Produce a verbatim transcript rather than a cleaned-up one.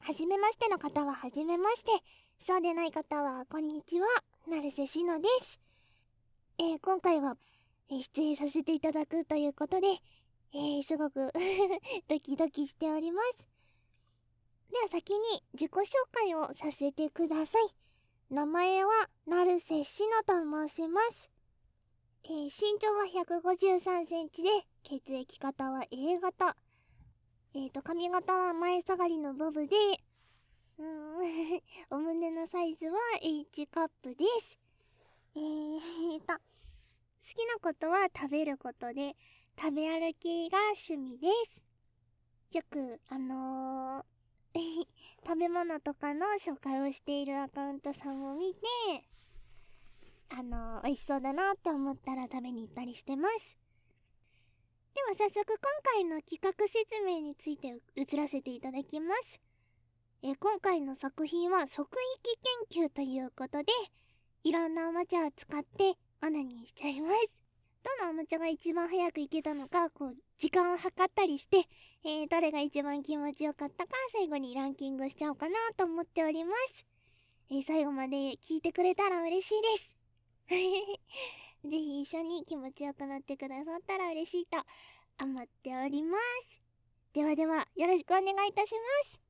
じめましての方ははじめまして、そうでない方はこんにちは、成瀬しのです。えー、今回は、えー、出演させていただくということで、えー、すごくドキドキしております。では先に自己紹介をさせてください。名前は成瀬しのと申します。えー、身長はひゃくごじゅうさんセンチで、血液型は エー 型。えーと、髪型は前下がりのボブで、うーんお胸のサイズは H カップです。えーと、好きなことは食べることで、食べ歩きが趣味です。よく、あのー食べ物とかの紹介をしているアカウントさんを見て、あのー、美味しそうだなって思ったら食べに行ったりしてます。では早速今回の企画説明について移らせていただきます。えー、今回の作品は即域研究ということで、いろんなおもちゃを使ってオナニーしちゃいます。どのおもちゃが一番早くいけたのか、こう時間を計ったりして、えー、どれが一番気持ちよかったか最後にランキングしちゃおうかなと思っております。えー、最後まで聞いてくれたら嬉しいです。ぜひ一緒に気持ちよくなってくださったら嬉しいと思っております。ではではよろしくお願いいたします。